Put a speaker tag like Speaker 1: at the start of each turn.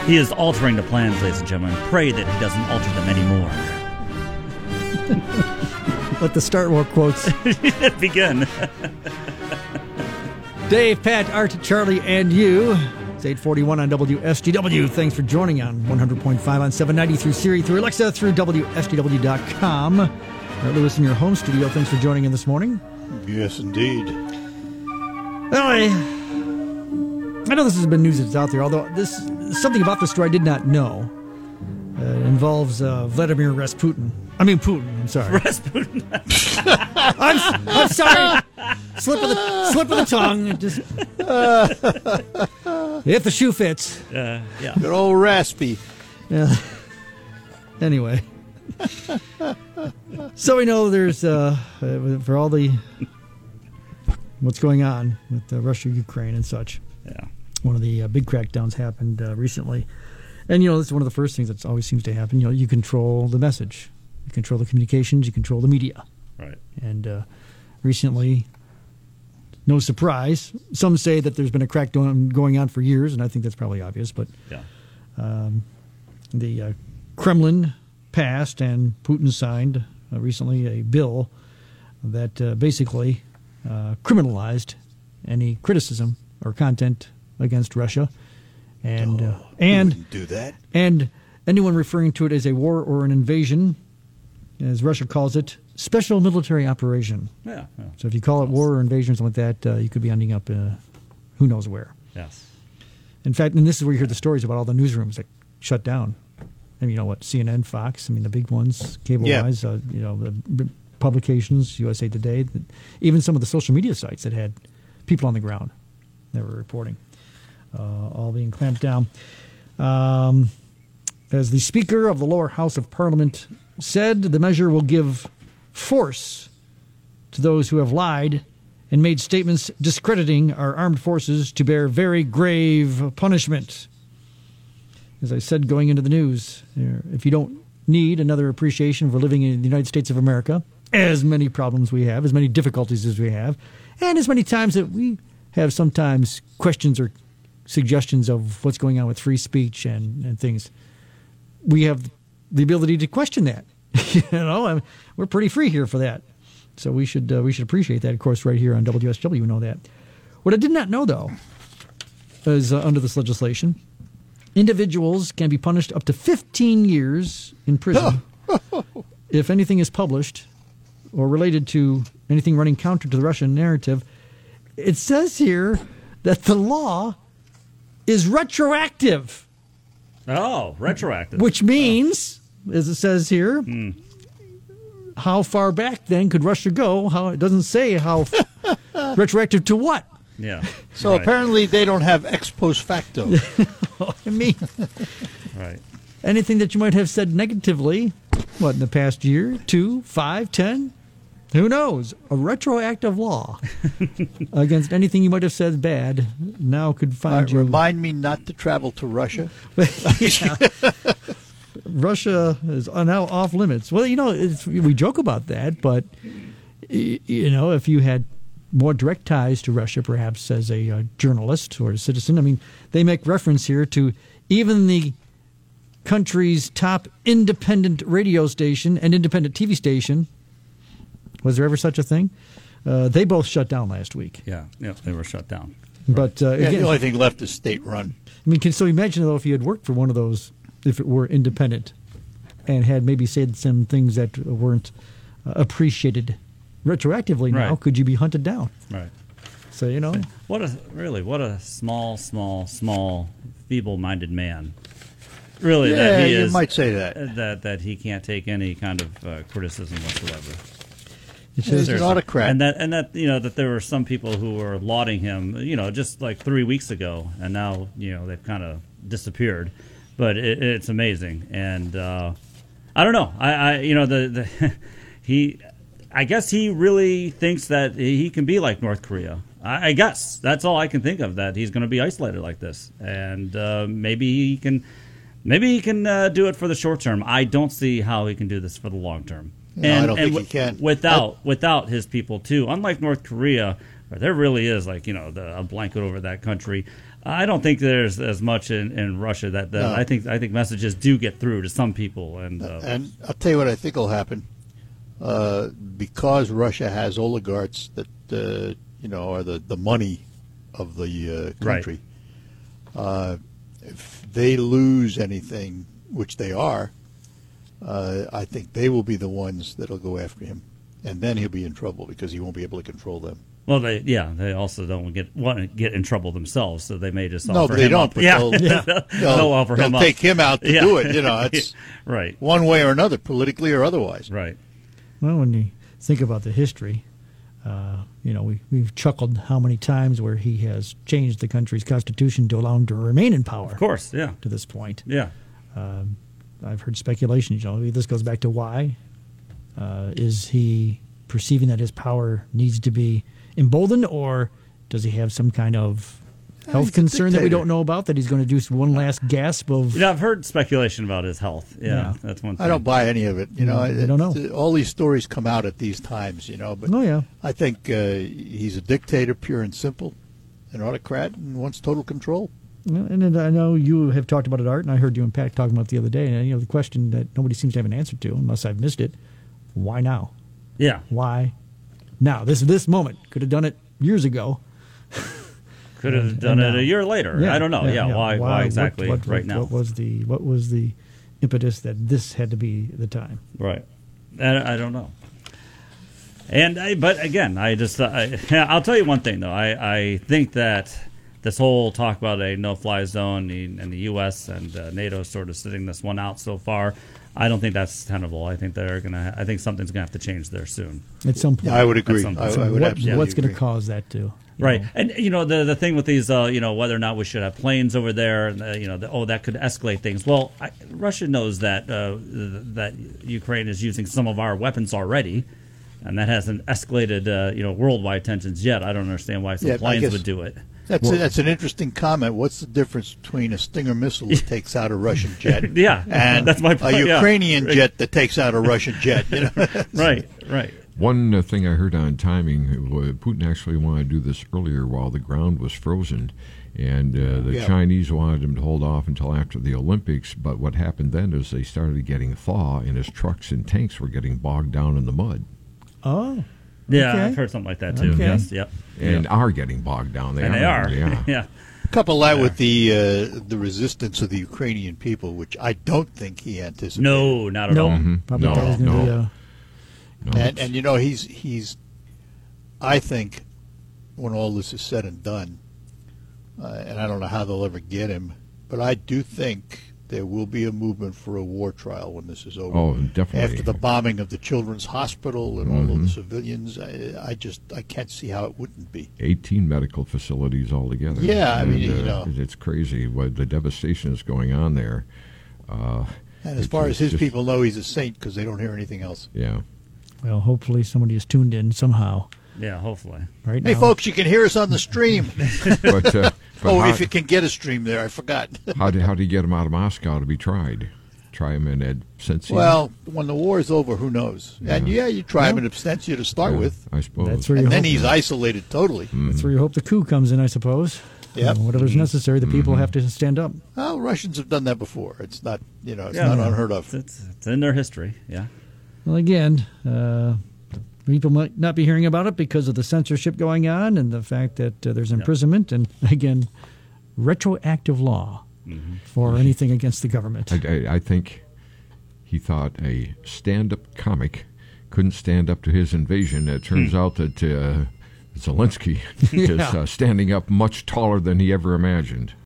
Speaker 1: He is altering the plans, ladies and gentlemen. Pray that he doesn't alter them anymore.
Speaker 2: Let the Star Wars quotes
Speaker 1: begin.
Speaker 2: Dave, Pat, Art, Charlie, and you. It's 8:41 on WSGW. Thanks for joining on 100.5 on 790 through Siri, through Alexa, through WSGW.com. Art Lewis in your home studio. Thanks for joining in this morning.
Speaker 3: Yes, indeed.
Speaker 2: Well, I know this has been news that's out there, although something about this story I did not know. It involves Vladimir Rasputin. Putin. I'm sorry.
Speaker 1: Rasputin.
Speaker 2: I'm sorry. Slip of the tongue. Just if the shoe fits.
Speaker 1: Yeah.
Speaker 3: Good old Raspy.
Speaker 2: Yeah. Anyway. So we know there's for all the what's going on with Russia, Ukraine, and such.
Speaker 1: Yeah.
Speaker 2: One of the big crackdowns happened recently. And, it's one of the first things that always seems to happen. You control the message. You control the communications. You control the media.
Speaker 1: Right.
Speaker 2: And recently, no surprise, some say that there's been a crackdown going on for years, and I think that's probably obvious. But the Kremlin passed and Putin signed recently a bill that basically criminalized any criticism or content against Russia. And
Speaker 3: wouldn't do that.
Speaker 2: And anyone referring to it as a war or an invasion, as Russia calls it, special military operation.
Speaker 1: Yeah.
Speaker 2: So if you call it war or invasion or something like that, you could be ending up who knows where.
Speaker 1: Yes.
Speaker 2: In fact, and this is where you hear the stories about all the newsrooms that shut down. And you know what, CNN, Fox, the big ones, cable-wise, the publications, USA Today, even some of the social media sites that had people on the ground that were reporting. All being clamped down. As the Speaker of the lower house of Parliament said, the measure will give force to those who have lied and made statements discrediting our armed forces to bear very grave punishment. As I said going into the news, if you don't need another appreciation for living in the United States of America, as many problems we have, as many difficulties as we have, and as many times that we have sometimes questions or suggestions of what's going on with free speech and things, we have the ability to question that. We're pretty free here for that. So we should appreciate that, of course, right here on WSW. We know that. What I did not know, though, is under this legislation, individuals can be punished up to 15 years in prison if anything is published or related to anything running counter to the Russian narrative. It says here that the law is retroactive.
Speaker 1: Oh, retroactive.
Speaker 2: Which means, as it says here, how far back then could Russia go? How it doesn't say how retroactive to what.
Speaker 1: Yeah.
Speaker 3: So apparently they don't have ex post facto.
Speaker 1: Right.
Speaker 2: Anything that you might have said negatively, in the past year, 2, 5, 10, who knows? A retroactive law against anything you might have said bad now could find you.
Speaker 3: Remind me not to travel to Russia.
Speaker 2: Russia is now off limits. Well, we joke about that, but, if you had more direct ties to Russia, perhaps as a journalist or a citizen, they make reference here to even the country's top independent radio station and independent TV station. Was there ever such a thing? They both shut down last week.
Speaker 1: Yeah, they were shut down.
Speaker 2: But again,
Speaker 3: the only thing left is state-run.
Speaker 2: So imagine, though, if you had worked for one of those, if it were independent, and had maybe said some things that weren't appreciated retroactively now,
Speaker 1: right.
Speaker 2: Could you be hunted down?
Speaker 1: Right.
Speaker 2: So,
Speaker 1: What a small, feeble-minded man. Really, that he is.
Speaker 3: You might say that.
Speaker 1: That he can't take any kind of criticism whatsoever.
Speaker 3: He's an autocrat.
Speaker 1: And that that there were some people who were lauding him, just like 3 weeks ago, and now, they've kind of disappeared. But it's amazing. And I don't know. I guess he really thinks that he can be like North Korea. I guess that's all I can think of, that he's going to be isolated like this. And maybe he can do it for the short term. I don't see how he can do this for the long term.
Speaker 3: No, I don't think he can.
Speaker 1: Without his people too. Unlike North Korea, where there really is a blanket over that country. I don't think there's as much in Russia that no. I think messages do get through to some people, and
Speaker 3: I'll tell you what I think will happen. Because Russia has oligarchs that are the money of the country. Right. If they lose anything, which they are, I think they will be the ones that'll go after him, and then he'll be in trouble because he won't be able to control them.
Speaker 1: Well, they also don't want to get in trouble themselves, so they may just offer
Speaker 3: no, but they
Speaker 1: him
Speaker 3: don't.
Speaker 1: Up. They'll offer him
Speaker 3: up. They'll take him out to do it. It's
Speaker 1: right,
Speaker 3: one way or another, politically or otherwise.
Speaker 1: Right.
Speaker 2: Well, when you think about the history, we've chuckled how many times where he has changed the country's constitution to allow him to remain in power.
Speaker 1: Of course, yeah.
Speaker 2: To this point,
Speaker 1: yeah.
Speaker 2: I've heard speculation. This goes back to why is he perceiving that his power needs to be emboldened, or does he have some kind of health concern that we don't know about, that he's going to do one last gasp of?
Speaker 1: I've heard speculation about his health. Yeah, that's one thing.
Speaker 3: I don't buy any of it.
Speaker 2: I don't know.
Speaker 3: All these stories come out at these times, but I think he's a dictator, pure and simple, an autocrat, and wants total control.
Speaker 2: And I know you have talked about it, Art, and I heard you and Pat talking about it the other day. And the question that nobody seems to have an answer to, unless I've missed it: why now?
Speaker 1: Yeah.
Speaker 2: Why now? This moment. Could have done it years ago.
Speaker 1: Could have done it a year later. Yeah, I don't know. Why exactly right now?
Speaker 2: What was the impetus that this had to be the time?
Speaker 1: Right. I don't know. But again, I'll tell you one thing though. I think that this whole talk about a no-fly zone and the U.S. and NATO sort of sitting this one out so far, I don't think that's tenable. I think something's gonna have to change there soon.
Speaker 2: At some point,
Speaker 3: I would agree. I would absolutely
Speaker 2: what's going
Speaker 3: to
Speaker 2: cause that to?
Speaker 1: Right, and the thing with these, whether or not we should have planes over there, that could escalate things. Well, Russia knows that that Ukraine is using some of our weapons already, and that hasn't escalated, worldwide tensions yet. I don't understand why some planes would do it.
Speaker 3: That's an interesting comment. What's the difference between a Stinger missile that takes out a Russian jet and
Speaker 1: that's my point,
Speaker 3: a Ukrainian jet that takes out a Russian jet?
Speaker 1: Right.
Speaker 4: One thing I heard on timing, Putin actually wanted to do this earlier while the ground was frozen, and the Chinese wanted him to hold off until after the Olympics, but what happened then is they started getting thaw, and his trucks and tanks were getting bogged down in the mud.
Speaker 2: Oh.
Speaker 1: Yeah,
Speaker 2: okay.
Speaker 1: I've heard something like that too. Okay. Yes, yep.
Speaker 4: And are getting bogged down.
Speaker 1: They are.
Speaker 4: Yeah.
Speaker 3: Couple that with the resistance of the Ukrainian people, which I don't think he anticipated.
Speaker 1: No, not at all.
Speaker 4: Mm-hmm.
Speaker 2: Probably thought it was going to be
Speaker 3: And he's I think when all this is said and done, and I don't know how they'll ever get him, but I do think there will be a movement for a war trial when this is over.
Speaker 4: Oh, definitely.
Speaker 3: After the bombing of the Children's Hospital and all of the civilians, I can't see how it wouldn't be.
Speaker 4: 18 medical facilities altogether.
Speaker 3: Yeah,
Speaker 4: it's crazy what the devastation is going on there.
Speaker 3: And as far as his people know, he's a saint because they don't hear anything else.
Speaker 4: Yeah.
Speaker 2: Well, hopefully somebody is tuned in somehow.
Speaker 1: Yeah, hopefully.
Speaker 2: Right now.
Speaker 3: Hey, folks, you can hear us on the stream.
Speaker 4: but
Speaker 3: if you can get a stream there, I forgot.
Speaker 4: how do you get him out of Moscow to be tried? Try him in Absentia?
Speaker 3: Well, when the war is over, who knows? Yeah. And you try him in Absentia to start with.
Speaker 4: I suppose.
Speaker 2: That's where
Speaker 3: and then he's isolated totally.
Speaker 2: That's where you hope the coup comes in, I suppose.
Speaker 3: Yep.
Speaker 2: Whatever's necessary, the people have to stand up.
Speaker 3: Well, Russians have done that before. It's not, not unheard of.
Speaker 1: It's in their history, yeah.
Speaker 2: Well, again, people might not be hearing about it because of the censorship going on and the fact that there's imprisonment and, again, retroactive law for anything against the government.
Speaker 4: I think he thought a stand-up comic couldn't stand up to his invasion. It turns out that Zelensky is standing up much taller than he ever imagined.